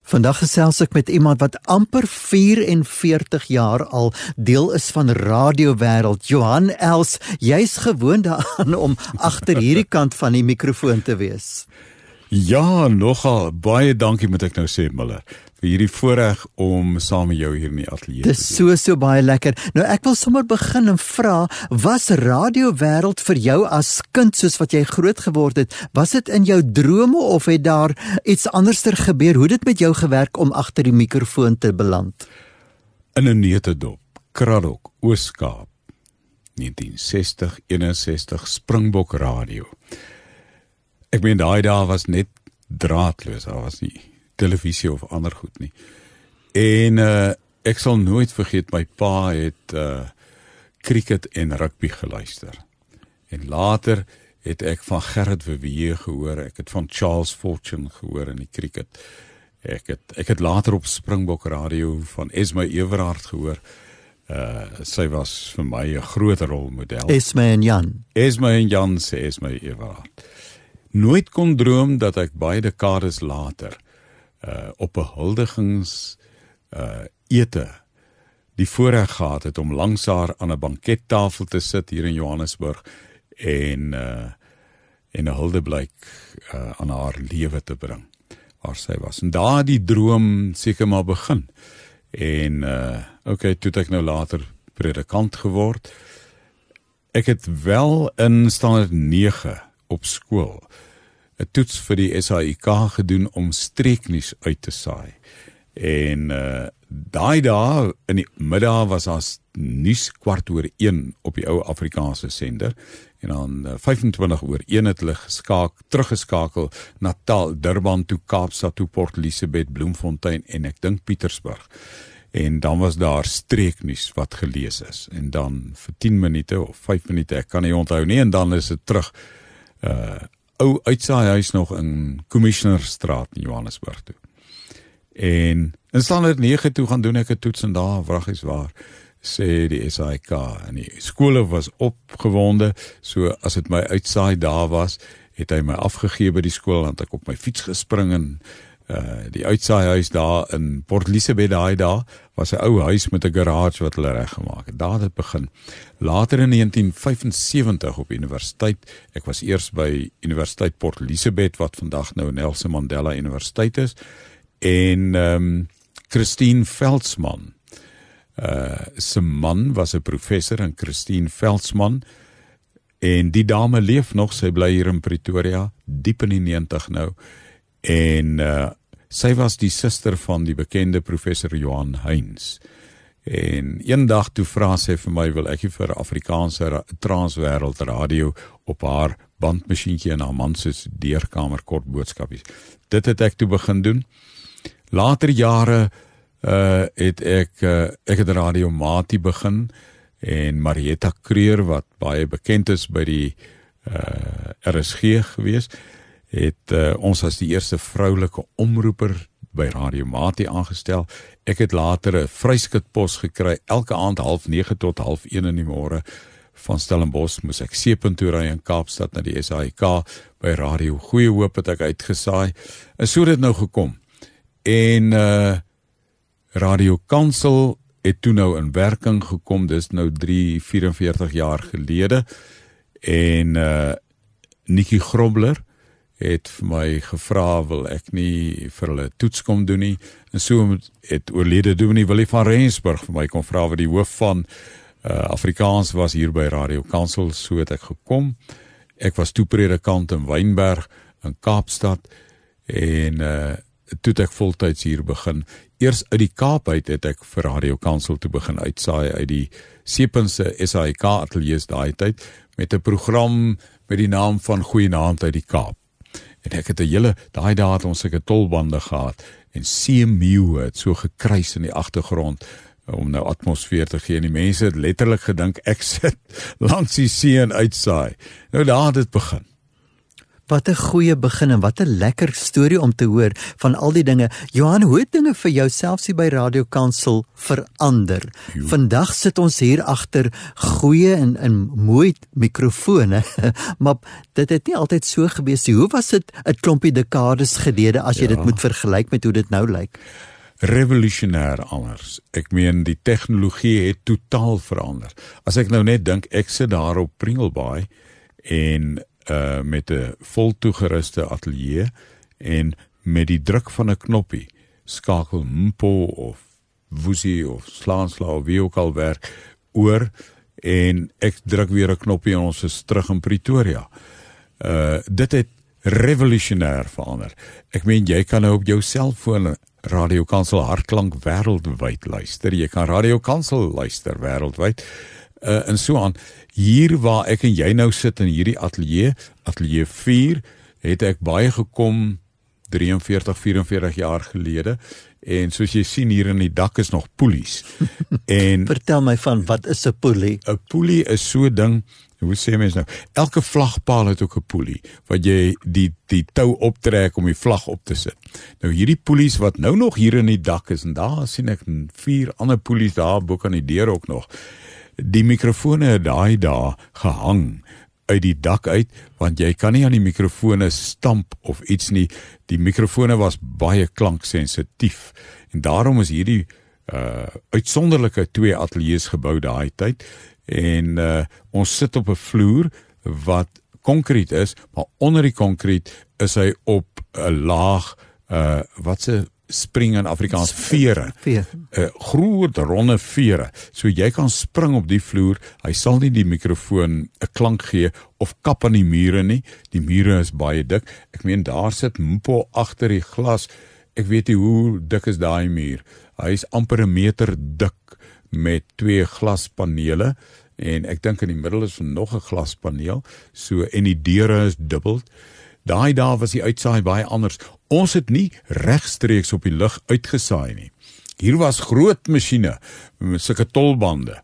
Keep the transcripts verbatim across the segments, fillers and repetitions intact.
Vandag gesels ek met iemand wat amper vyf-en-veertig jaar al deel is van radiowêreld. Johan Els, jy's gewoond daaraan om agter hierdie kant van die mikrofoon te wees. Ja, nogal. Baie dankie moet ek nou sê, Miller, vir hierdie voorreg om saam met jou hier in die ateljee te Dis so, so baie lekker. Nou ek wil sommer begin en vra, was radiowêreld vir jou as kind soos wat jy groot geword het, was dit in jou drome of het daar iets anderster gebeur? Hoe het dit met jou gewerk om agter die mikrofoon te beland? In 'n neutedop, Kraddock, Oos-Kaap, negentien sestig eenenzestig, Springbok Radio. Ek meen, daai dae was net draadloos, daar was nie televisie of ander goed nie. En uh, ek sal nooit vergeet, my pa het uh, cricket en rugby geluister. En later het ek van Gerrit Verweer gehoor, ek het van Charles Fortune gehoor in die cricket. Ek het, ek het later op Springbok Radio van Esme Everhard gehoor. Uh, sy was vir my 'n groot rolmodel. Esme en Jan. Esme en Jan sê Esme Everhard. Nooit kon droom dat ek baie dekades later uh, op 'n huldigings uh, ete die voorreg gehad het om langs haar aan 'n bankettafel te sit hier in Johannesburg en uh, en 'n huldeblyk uh, aan haar lewe te bring waar sy was. En daar die droom seker maar begin. En uh, okay, toe het ek nou later predikant geword. Ek het wel in standaard nege op skool 'n toets vir die S A I K gedoen om streeknuus uit te saai. En uh, daai dae in die middag was daar nuus kwart oor een op die ou Afrikaanse sender. En dan uh, vyfentwintig oor een het hulle geskaak, teruggeskakel Natal, Durban toe, Kaapstad toe, Port Elizabeth, Bloemfontein en ek dink Pietersburg. En dan was daar streeknuus wat gelees is. En dan vir tien minute of vyf minute, ek kan nie onthou nie, en dan is dit terug uh, ou uitsaaihuis nog in Commissionerstraat in Johannesburg toe. En in standaard nege toe gaan doen ek 'n toets en daar, vragies waar, sê die S A I K, en die skole was opgewonde, so as het my uitsaai daar was, het hy my afgegee by die skool, want ek op my fiets gespring en uh, die uitsaaihuis daar in Port Elizabeth daai daar, was 'n ou huis met 'n garage wat hulle reggemaak het. Daar het dit begin. Later in negentien vyfensewentig op universiteit, ek was eers by Universiteit Port Elizabeth, wat vandag nou Nelson Mandela Universiteit is, en um, Christine Veldsmann, uh, sy man was 'n professor, en Christine Veldsmann, en die dame leef nog, sy bly hier in Pretoria, diep in die negentig nou, en uh, sy was die suster van die bekende professor Johan Heinz. En een dag toe vra sy vir my, wil ek vir Afrikaanse Transwêreld Radio op haar bandmasjienkie in haar man se deurkamer kort boodskapies. Dit het ek toe begin doen. Later jare uh, het ek, uh, ek het Radio Mati begin, en Marietta Kreur, wat baie bekend is by die uh, R S G gewees, het uh, ons as die eerste vroulike omroeper by Radio Mati aangestel. Ek het later 'n vryskutpos gekry, elke aand half nege tot half een in die môre van Stellenbosch moes ek seepunt toe ry in Kaapstad na die S A I K, by Radio Goeie Hoop het ek uitgesaai, en so het dit nou gekom. En uh, Radio Kansel het toe nou in werking gekom, dis nou drie, vyf-en-veertig jaar gelede, en uh, Nikki Grobler het vir my gevra, wil ek nie vir hulle toets kom doen nie, en so het oorlede Dominee Willie van Rensburg vir my kom vra, wat die hoof van uh, Afrikaans was hier by Radio Kansel, so het ek gekom. Ek was toe predikant in Wynberg, in Kaapstad, en uh, toe het ek voltyds hier begin. Eers uit die Kaap uit het ek vir Radio Kansel te begin uitsaai, uit die Seepuntse S A I K ateliers daai tyd, met 'n program met die naam van Goeienaand uit die Kaap. En ek het 'n hele, daai dae het ons sulke tolbande gehad, en seemeeuwe het so gekruis in die agtergrond, om nou atmosfeer te gee, en die mense het letterlik gedink, ek sit langs die see en uitsaai. Nou daar het dit begin. Wat 'n goeie begin en wat 'n lekker storie om te hoor van al die dinge. Johan, hoe het dinge vir jou selfs hier by Radio Kansel verander? Jo. Vandag sit ons hier agter goeie en, en mooi mikrofone, maar dit het nie altyd so gewees nie. Hoe was dit 'n klompie dekades gelede as jy ja. dit moet vergelyk met hoe dit nou lyk? Revolutionêr anders. Ek meen die tegnologie het totaal verander. As ek nou net dink, ek sit daar op Pringlebaai en uh, met 'n voltoegeruste ateljee en met die druk van 'n knoppie skakel Mpo of Woesie of Slaansla of wie ook al werk oor en ek druk weer 'n knoppie en ons is terug in Pretoria. Uh, dit het revolutionêr verander. Ek meen jy kan nou op jou selfoon Radio Kansel Hartklank wêreldwyd luister. Jy kan Radio Kansel luister wêreldwyd. Uh, en so aan. Hier waar ek en jy nou sit in hierdie ateljee, ateljee vier, het ek baie gekom drieënveertig, vierenveertig jaar gelede. En soos jy sien hier in die dak is nog poelies. En vertel my van, wat is 'n poelie? 'n poelie is so 'n ding, hoe sê mens nou? Elke vlagpaal het ook 'n poelie, wat jy die, die tou optrek om die vlag op te sit. Nou hierdie poelies wat nou nog hier in die dak is, en daar sien ek vier ander poelies daar bo aan die deur ook nog. Die mikrofone het daai daar gehang uit die dak uit, want jy kan nie aan die mikrofone stamp of iets nie. Die mikrofone was baie klanksensitief. En daarom is hierdie uh, uitsonderlike twee ateljees gebou daai tyd. En uh, ons sit op 'n vloer wat konkreet is, maar onder die konkreet is hy op 'n laag, uh, wat se spring in Afrikaans, vere. Veer. Uh, groot ronde vere. So jy kan spring op die vloer, hy sal nie die mikrofoon 'n klank gee of kap aan die mure nie. Die mure is baie dik. Ek meen daar sit Mpo agter die glas. Ek weet nie hoe dik is daai muur. Hy is amper 'n meter dik met twee glaspanele en ek dink in die middel is nog 'n glaspaneel. So en die deure is dubbel. Daai daar was die uitsaai baie anders. Ons het nie regstreeks op die lug uitgesaai nie. Hier was groot masjiene met sulke tolbande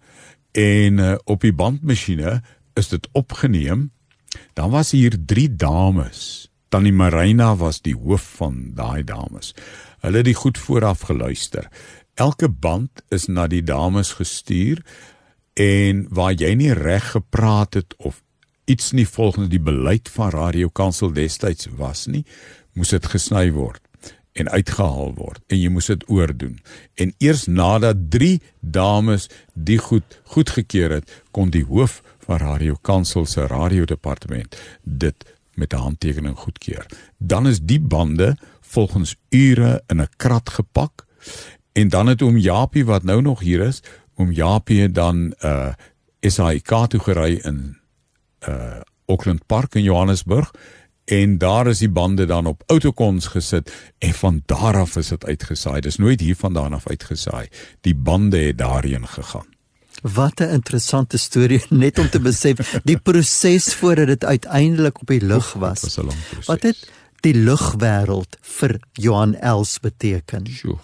en uh, op die bandmasjiene is dit opgeneem. Dan was hier drie dames. Tannie Marina was die hoof van daai dames. Hulle het die goed vooraf geluister. Elke band is na die dames gestuur en waar jy nie reg gepraat het of iets nie volgens die beleid van Radio Kansel destyds was nie, moes dit gesny word en uitgehaal word en jy moes dit oordoen. En eers nadat drie dames die goed goedgekeur het, kon die hoof van Radio Kansel se radiodepartement dit met 'n handtekening goedkeur. Dan is die bande volgens ure in 'n krat gepak en dan het oom Japie wat nou nog hier is, oom Japie het dan uh, S A I K toe gery in uh, Auckland Park in Johannesburg en daar is die bande dan op autocons gesit en van daar af is dit uitgesaai. Dis nooit hier vandaan af uitgesaai. Die bande het daarheen gegaan. Wat 'n interessante storie, net om te besef die proses voordat dit uiteindelik op die lug was. Dit was 'n lang proses. Wat het die lugwêreld vir Johan Els beteken? Sjoe.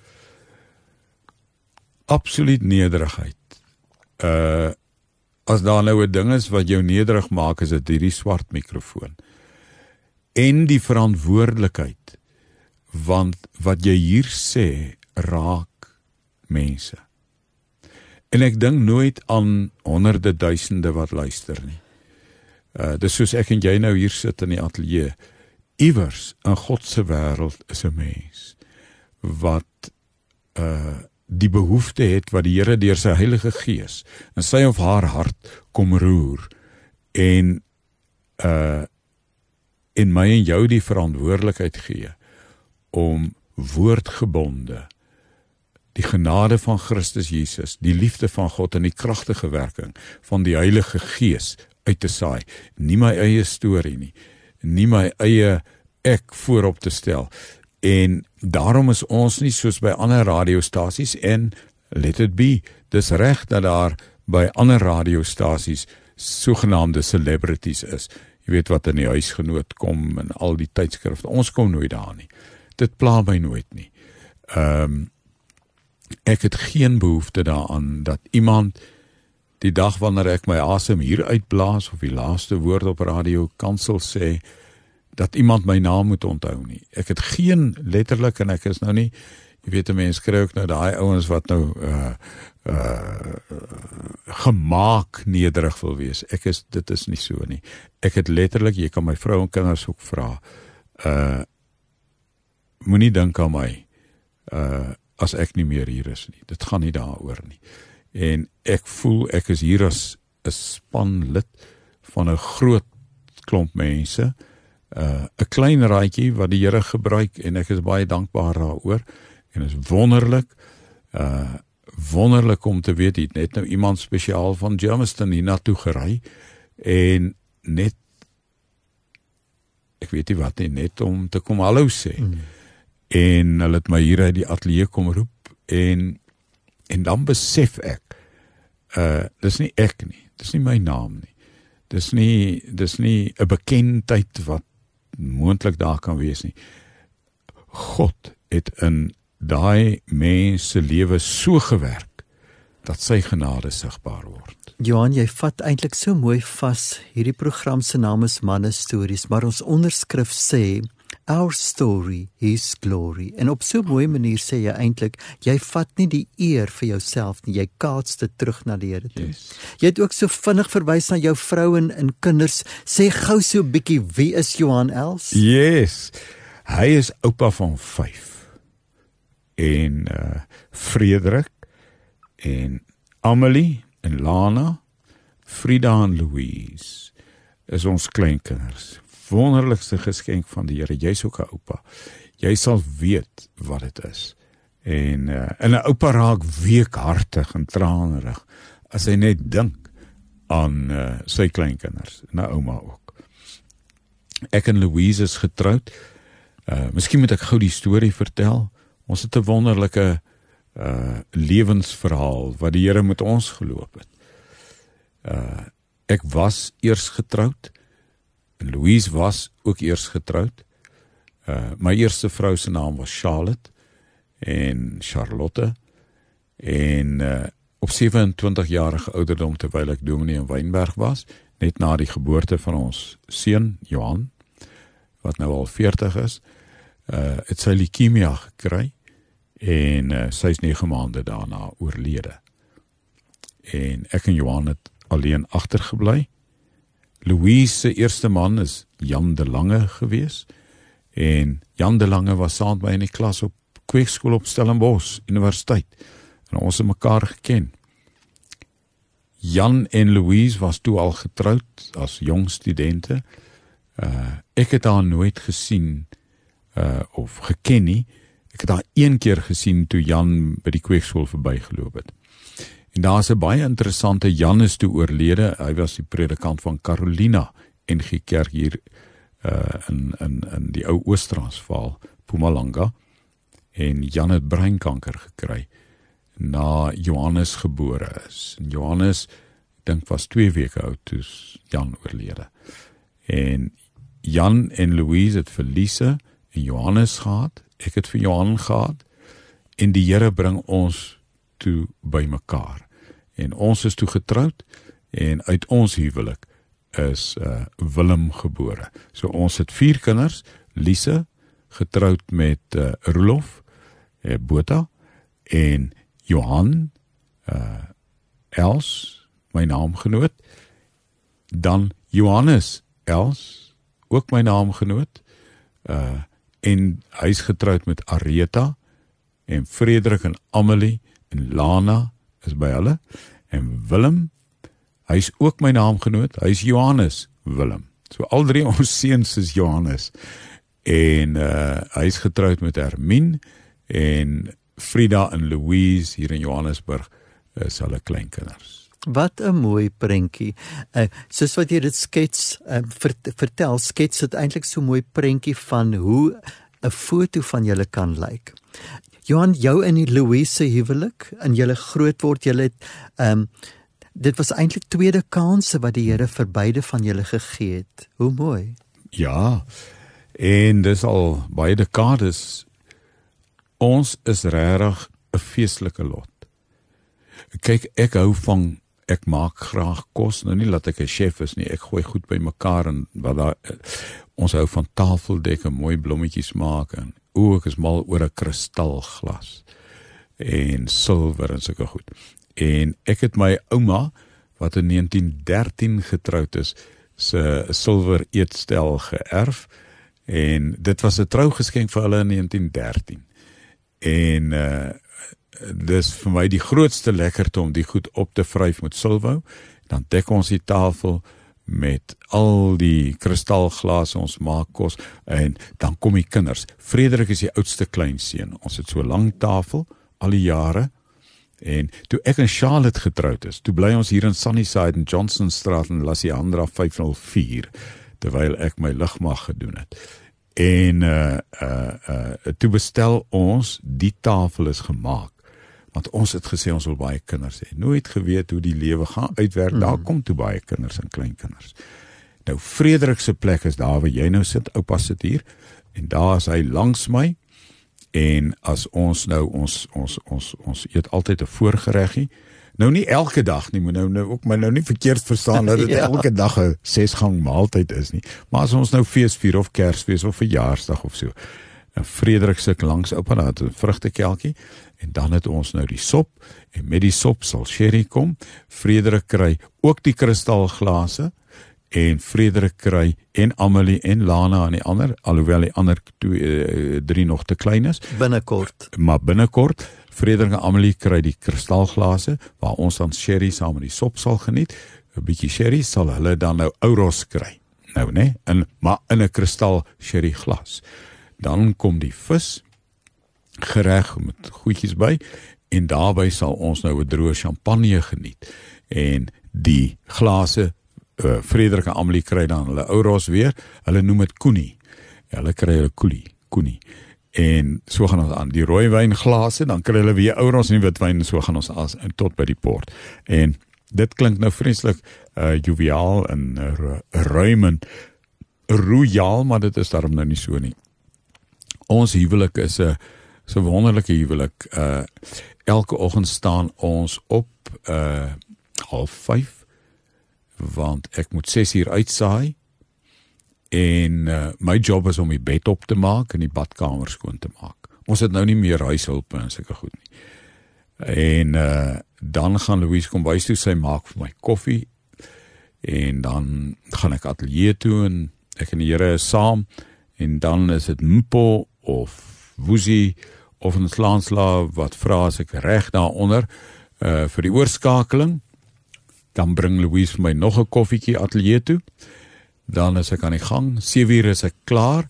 Absoluut nederigheid. Uh, as daar nou 'n ding is wat jou nederig maak, is dit hierdie swart mikrofoon. En die verantwoordelikheid, want wat jy hier sê, raak mense. En ek dink nooit aan honderde duisende wat luister nie. Uh, dis soos ek en jy nou hier sit in die ateljee. Iewers in God se wêreld is 'n mens wat uh, die behoefte het wat die Here deur sy Heilige Gees in sy of haar hart kom roer en uh, en my en jou die verantwoordelikheid gee om woordgebonde die genade van Christus Jesus, die liefde van God en die kragtige werking van die Heilige Gees uit te saai. Nie my eie storie nie, nie my eie ek voorop te stel. En daarom is ons nie soos by ander radiostasies en let it be, dis reg dat daar by ander radiostasies sogenaamde celebrities is. Jy weet wat in die huisgenoot kom en al die tydskrifte. Ons kom nooit daar nie. Dit pla my nooit nie. Ehm um, Ek het geen behoefte daaraan dat iemand die dag wanneer ek my asem hier uitblaas of die laaste woord op Radio Kansel sê, dat iemand my naam moet onthou nie. Ek het geen letterlik, en ek is nou nie, jy weet 'n mens kry ook nou daai ouens wat nou uh, uh, gemaak nederig wil wees. Ek is, dit is nie so nie. Ek het letterlik, jy kan my vrou en kinders ook vra, uh, moenie dink aan my, uh, as ek nie meer hier is nie. Dit gaan nie daaroor nie. En ek voel, ek is hier as 'n spanlid van 'n groot klomp mense, 'n uh, klein raadjie wat die Here gebruik, en ek is baie dankbaar daaroor, en is wonderlik, uh, wonderlik om te weet, het net nou iemand spesiaal van Germiston hier naartoe gery, en net, ek weet nie wat nie, net om te kom hallo sê, mm. en hulle het my hier uit die ateljee kom roep, en, en dan besef ek, uh, dis nie ek nie, dis nie my naam nie, dis nie, dis nie 'n bekendheid wat moontlik daar kan wees nie. God het in daai mense lewe so gewerk, dat sy genade sigbaar word. Johan, jy vat eintlik so mooi vas, hierdie program se naam is Manne Stories, maar ons onderskrif sê, Our story, His glory. En op so 'n mooi manier sê jy eintlik, jy vat nie die eer vir jouself nie, jy kaats dit terug na die Here toe. Yes. Jy het ook so vinnig verwys na jou vrou en, en kinders, sê gou so 'n bietjie, wie is Johan Els? Yes, hy is oupa van vyf, en uh, Frederik, en Amelie, en Lana, Frida en Louise, is ons kleinkinders. Wonderlikste geskenk van die Here, jy's ook 'n oupa. Jy sal weet wat dit is. En uh, en 'n oupa raak weekhartig en tranerig as hy net dink aan uh, sy kleinkinders, en 'n ouma ook. Ek en Louise is getroud. Uh, miskien moet ek gou die storie vertel. Ons het 'n wonderlike uh, lewensverhaal wat die Here met ons geloop het. Uh, ek was eers getroud, en Louise was ook eers getroud. Uh, my eerste vrou se naam was Charlotte, en Charlotte, en uh, op sewe-en-twintig-jarige ouderdom, terwyl ek dominee in Wynberg was, net na die geboorte van ons seun, Johan, wat nou al veertig is, uh, het sy leukemia gekry, en uh, sy is nege maande daarna oorlede. En ek en Johan het alleen agtergebly. Louise se eerste man is Jan de Lange gewees, en Jan de Lange was saam met my in die klas op kweekskool op Stellenbosch Universiteit, en ons het mekaar geken. Jan en Louise was toe al getroud as jong studente. Uh, ek het haar nooit gesien uh, of geken nie. Ek het haar een keer gesien toe Jan by die kweekskool verbygeloop het. En daar is 'n baie interessante, Jan is toe oorlede, hy was die predikant van Carolina N G Kerk hier uh, in, in, in die ou Oos-Transvaal, Mpumalanga, en Jan het breinkanker gekry na Johannes gebore is. En Johannes, ek dink was twee weke oud toe Jan oorlede. En Jan en Louise het vir Lise en Johannes gehad, ek het vir Johan gehad, en die Here bring ons toe by mekaar. En ons is toe getroud, en uit ons huwelik is uh, Willem gebore. So ons het vier kinders, Lise, getroud met uh, Roelof, uh, Botha, en Johan, uh, Els, my naamgenoot, dan Johannes Els, ook my naamgenoot, uh, en hy is getroud met Aretha, en Frederik en Amelie, en Lana is by hulle, en Willem, hy is ook my naamgenoot, hy is Johannes Willem. So al drie ons seuns is Johannes, en uh, hy is getroud met Hermine, en Frida en Louise hier in Johannesburg is hulle kleinkinders. Wat 'n mooi prentjie. Uh, soos wat jy dit skets, uh, vert, vertel, skets dit eintlik so mooi prentjie van hoe 'n foto van julle kan lyk. Johan, jou en die Louise se huwelik, en julle groot word, julle het, um, dit was eintlik tweede kanse wat die Here vir beide van julle gegee het. Hoe mooi. Ja, en dis al baie dekades. Ons is regtig 'n feestelike lot. Kyk, ek hou van ek maak graag kos, nou nie dat ek 'n chef is nie, ek gooi goed by mekaar en wat daar, ons hou van tafeldekke, mooi blommetjies maak en o, ek is mal oor 'n kristalglas en silwer en sulke goed. En ek het my ouma wat in negentien dertien getroud is, se silwer eetstel geërf en dit was 'n trougeskenk vir hulle in negentien dertien. En uh, dis vir my die grootste lekkerte om die goed op te vryf met silwer. Dan dek ons die tafel met al die kristalglase, ons maak kos en dan kom die kinders. Frederik is die oudste kleinseun. Ons het so 'n lang tafel al die jare. En toe ek en Charlotte getroud is, toe bly ons hier in Sunnyside in Johnsonstraat in Lassiandra vyf nul vier, terwyl ek my lugmag gedoen het. En uh, uh, uh, toe bestel ons, die tafel is gemaak, want ons het gesê ons wil baie kinders hê. Nooit geweet hoe die lewe gaan uitwerk, mm. daar kom toe baie kinders en kleinkinders. Nou Frederik se plek is daar waar jy nou sit, oupa sit hier, en daar is hy langs my, en as ons nou, ons, ons, ons, ons eet altyd 'n voorgereggie, nou nie elke dag nie, moet nou, nou ook my nou nie verkeerd verstaan, dat dit ja. elke dag 'n sesgang maaltyd is nie, maar as ons nou feesvier of Kersfees of verjaarsdag of so, en Frederik sit langs oupa, dan het 'n vrugtekelkie, en dan het ons nou die sop, en met die sop sal sherry kom, Frederik kry ook die kristalglase, en Frederik kry, en Amelie en Lana en die ander, alhoewel die ander twee, uh, drie nog te klein is. Binnekort. Maar binnekort, Frederik en Amelie kry die kristalglase, waar ons dan sherry saam met die sop sal geniet. 'n Bietjie sherry sal hulle dan nou Ouros kry. Nou, né? In maar in 'n kristal sherry glas. Dan kom die vis, gereg met goedjies by, en daarby sal ons nou 'n droë champagne geniet. En die glase, Uh, Frederik en Amelie kry dan hulle Ouros weer, hulle noem het Koenie, ja, hulle kry hulle Koelie, Koenie, en so gaan ons aan, die rooi wynglase, dan kry hulle weer Ouros en die witwyn, en so gaan ons as, en tot by die port, en dit klink nou vreeslik uh, joviaal en uh, ruim en royaal, maar dit is daarom nou nie so nie. Ons huwelik is 'n so wonderlike huwelik, uh, elke oggend staan ons op uh, half vyf, want ek moet ses uur uitsaai, en uh, my job is om die bed op te maak en die badkamer skoon te maak. Ons het nou nie meer huishulpe en sulke goed nie. En uh, dan gaan Louise kom bys toe, sy maak vir my koffie, en dan gaan ek atelier toe, en ek en die Here is saam, en dan is dit Mpo, of Woesie, of in Slaansla, wat vra as ek reg daaronder, uh, vir die oorskakeling. Dan bring Louise vir my nog 'n koffietjie atelier toe, dan is ek aan die gang, sewe uur is ek klaar,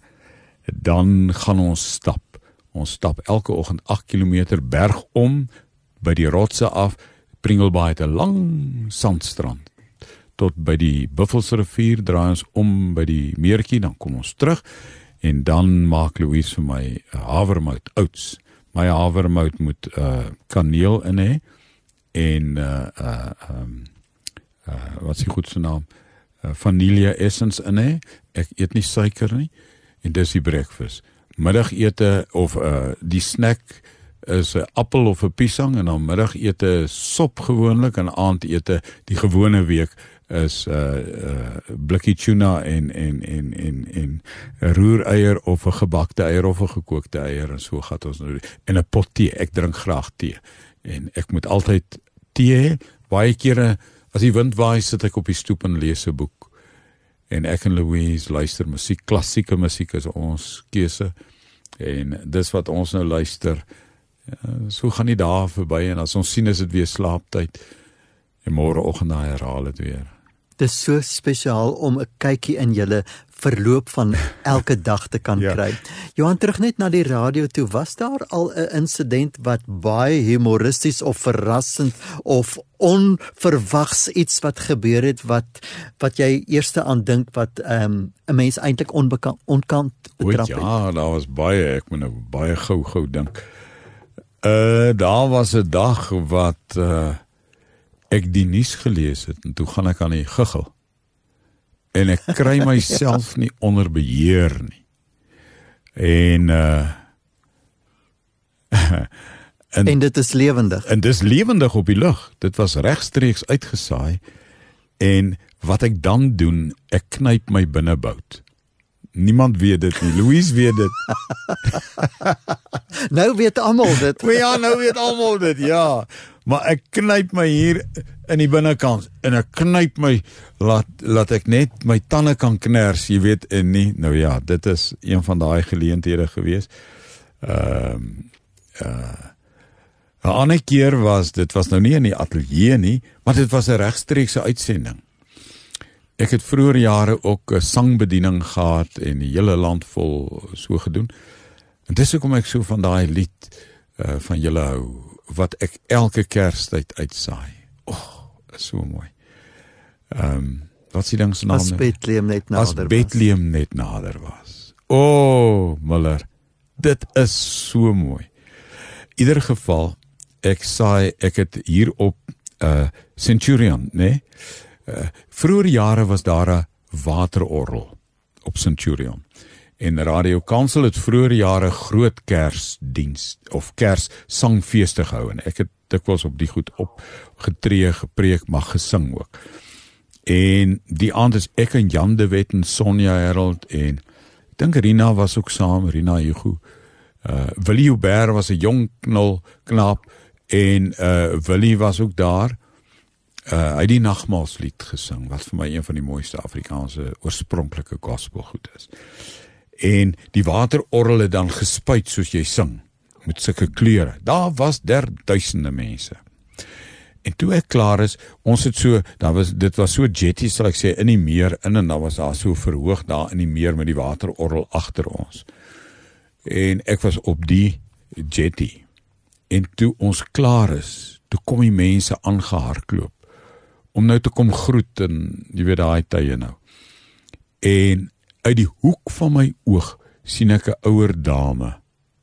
dan gaan ons stap. Ons stap elke oggend agt kilometer berg om, by die rotse af, Pringlebaai het 'n lang sandstrand, tot by die Buffelsrivier, draai ons om by die meertjie, dan kom ons terug, en dan maak Louise vir my havermout oats. My havermout moet uh, kaneel in hê, en uh, uh, um, Uh, wat is die goedse naam, uh, vanille essence in hê, ek eet nie suiker nie, en dis die breakfast. Middagete of uh, die snack is 'n appel of 'n piesang, en dan middagete sop gewoonlik, en aandete die gewone week is uh, uh, blikkie tuna en en en en en 'n roereier of 'n gebakte eier of 'n gekookte eier, en so gaan ons nou, en 'n pot tee. Ek drink graag tee, en ek moet altyd tee hê. Baie kere as die wind waai, sit ek op die stoep en lees 'n boek. En ek en Louise luister musiek, klassieke musiek is ons keuse. En dis wat ons nou luister. Ja, so gaan die dae verby, en as ons sien is dit weer slaaptyd. En môreoggend dan herhaal dit weer. Dis so spesiaal om 'n kykie in julle verloop van elke dag te kan ja. kry. Johan, terug net na die radio toe, was daar al 'n insident wat baie humoristies of verrassend of onverwags iets wat gebeur het, wat wat jy eerste aan dink, wat um, 'n mens eintlik onbekant onkant betrap het? Ja, daar was baie, ek moet nou baie gou gou dink. Uh, daar was 'n dag wat uh, ek die nuus gelees het, en toe gaan ek aan die guggel. En ek kry myself nie onder beheer nie. En uh, En, en dit is lewendig. En dis lewendig op die lug. Dit was regstreeks uitgesaai. En wat ek dan doen, ek knyp my binnebout. Niemand weet dit nie. Louise weet dit. Nou weet almal dit. Maar ja, nou weet almal dit, ja. Maar ek knyp my hier in die binnekant en ek knyp my laat laat ek net my tande kan kners, jy weet, en nie. Nou ja, dit is een van daai geleenthede gewees. Ehm um, uh 'n ander keer was dit was nou nie in die ateljee nie, maar dit was 'n regstreekse uitsending. Ek het vroeër jare ook 'n sangbediening gehad en die hele land vol so gedoen. En dis hoekom ek so van daai lied uh, van julle hou, wat ek elke Kerstyd uitsaai. O, oh, is so mooi. Ehm, um, wat is die ding se naam? As Bethlehem net nader was. As Bethlehem net nader was. O, oh, Miller, dit is so mooi. In ieder geval, ek saai, ek het hier op uh, Centurion, nee? Uh, vroeger jare was daar 'n waterorgel op Centurion. En Radio Kansel het vroeger jare groot Kersdiens of Kerssangfeeste gehou en ek het dikwels op die goed opgetree, gepreek, maar gesing ook. En die aand is ek en Jan de Wet en Sonja Herold en ek dink Rina was ook saam, Rina Hugo. Uh, Willie Hubert was 'n jong knul knaap en uh, Willie was ook daar. Uh, hy het die nagmaalslied gesing, wat vir my een van die mooiste Afrikaanse oorspronklike gospelgoed is. En die waterorgel het dan gespuit soos jy sing, met sulke kleure. Daar was der duisende mense. En toe ek klaar is, ons het so, daar was, dit was so jetty, sal ek sê, in die meer in, en dan was daar so verhoog daar in die meer met die waterorgel agter ons. En ek was op die jetty. En toe ons klaar is, toe kom die mense aangehardloop, om nou te kom groet, en jy weet daai tye nou. En uit die hoek van my oog sien ek 'n ouer dame,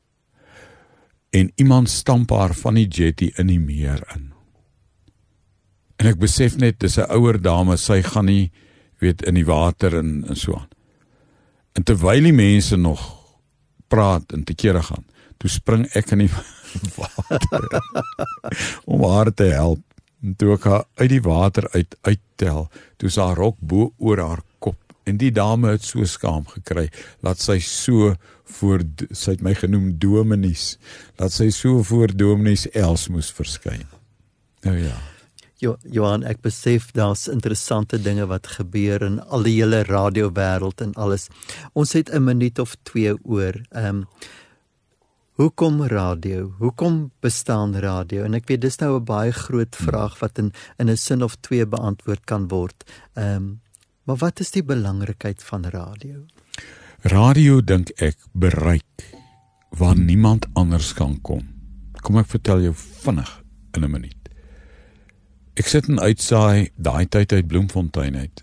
en iemand stamp haar van die jetty in die meer in. En ek besef net, dis 'n ouer dame, sy gaan nie, weet, in die water en, en so aan. En terwyl die mense nog praat en te kere gaan, toe spring ek in die water, om haar te help. En toe ek haar uit die water uit uittel, toe sy haar rok bo oor haar kop, en die dame het so skaam gekry, laat sy so voor, sy het my genoem Dominees, laat sy so voor Dominees Els moes verskyn. Nou ja. Jo, Johan, ek besef daar's interessante dinge wat gebeur in al die hele radiowêreld en alles. Ons het 'n minuut of twee oor. Ehm um, Hoekom radio? Hoekom bestaan radio? En ek weet, dis nou 'n baie groot vraag wat in in 'n sin of twee beantwoord kan word. Ehm, um, maar wat is die belangrikheid van radio? Radio, dink ek, bereik waar niemand anders kan kom. Kom ek vertel jou vinnig in 'n minuut. Ek sit en uitsaai daai tyd uit Bloemfontein uit.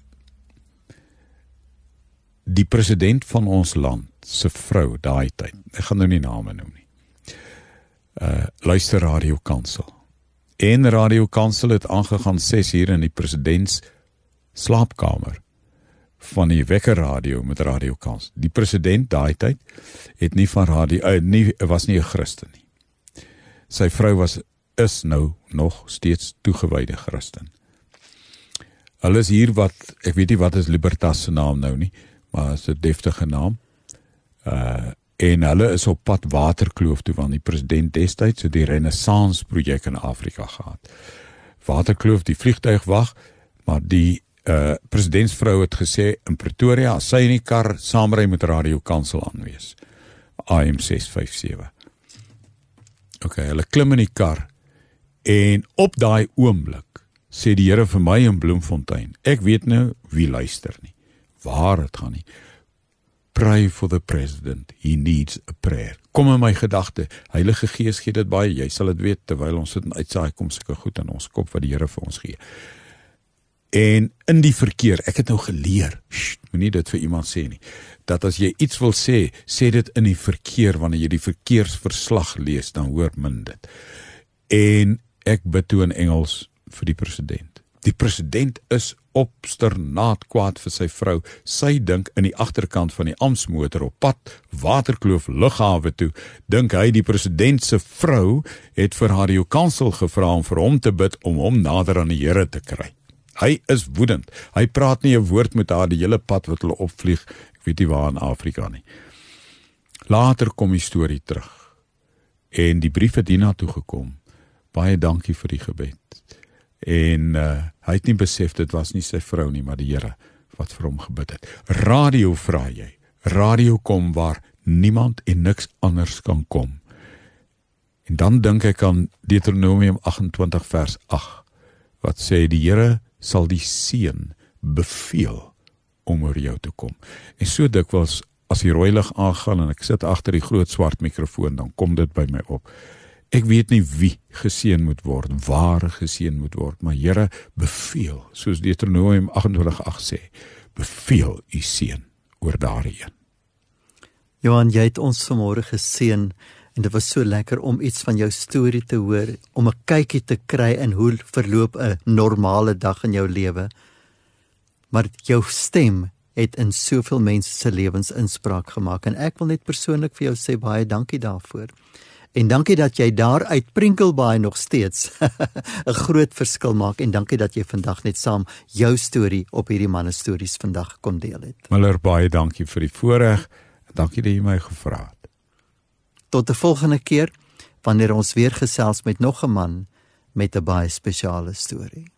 Die president van ons land se vrou daai tyd, ek gaan nou nie name noem nie. Uh, luister Radio Kansel. En Radio Kansel het aangegaan ses uur in die presidents slaapkamer van die wekkerradio met Radio Kansel. Die president daai tyd het nie van radio, uh, nie, was nie 'n Christen nie. Sy vrou was, is nou nog steeds toegewyde Christen. Hulle is hier wat, ek weet nie wat is Libertas se naam nou nie, maar is 'n deftige naam. Uh, en hulle is op pad Waterkloof toe, want die president destyds het die Renaissance projek in Afrika gehad. Waterkloof, die vliegtuig wag, maar die uh, presidentsvrou het gesê in Pretoria, as sy in die kar saamry met Radio Kansel aanwees. A M ses vyf sewe. Ok, hulle klim in die kar, en op daai oomblik sê die Here vir my in Bloemfontein, ek weet nou wie luister nie, waar het gaan nie. Pray for the president, he needs a prayer. Kom in my gedagte, Heilige Gees gee dit baie, jy sal dit weet, terwyl ons sit en uitsaai, kom sulke goed in ons kop wat die Here vir ons gee. En in die verkeer, ek het nou geleer, sst, moenie dit vir iemand sê nie, dat as jy iets wil sê, sê dit in die verkeer, wanneer jy die verkeersverslag lees, dan hoor min dit. En ek bid toe in Engels vir die president. Die president is obsternaat kwaad vir sy vrou. Sy dink in die agterkant van die amptsmotor op pad Waterkloof lughawe toe, dink hy die president se vrou het vir Radio Kansel gevra om vir hom te bid om hom nader aan die Here te kry. Hy is woedend. Hy praat nie 'n woord met haar die hele pad wat hulle opvlieg, ek weet nie waar in Afrika nie. Later kom die storie terug. En die brief het hierna toe gekom. Baie dankie vir die gebed. En uh, hy het nie besef dit was nie sy vrou nie, maar die Here wat vir hom gebid het. Radio vra jy. Radio kom waar niemand en niks anders kan kom. En dan dink ek aan Deuteronomium agt-en-twintig vers agt, wat sê die Here sal die seën beveel om oor jou te kom. En so dikwels as die rooi lig aangaan en ek sit agter die groot swart mikrofoon, dan kom dit by my op. Ek weet nie wie geseën moet word, waar geseën moet word, maar Here beveel, soos Deuteronomium agt-en-twintig agt sê, beveel u seën oor daardie een. Johan, jy het ons vanmôre geseën en dit was so lekker om iets van jou storie te hoor, om 'n kykie te kry in hoe verloop 'n normale dag in jou lewe. Maar jou stem het in soveel mense se lewens inspraak gemaak en ek wil net persoonlik vir jou sê baie dankie daarvoor. En dankie dat jy daar uit Prinkelbaai nog steeds 'n groot verskil maak en dankie dat jy vandag net saam jou storie op hierdie manne stories vandag kon deel het. Miller, baie dankie vir die voorreg. Dankie dat jy my gevra het. Tot 'n volgende keer wanneer ons weer gesels met nog 'n man met 'n baie spesiale storie.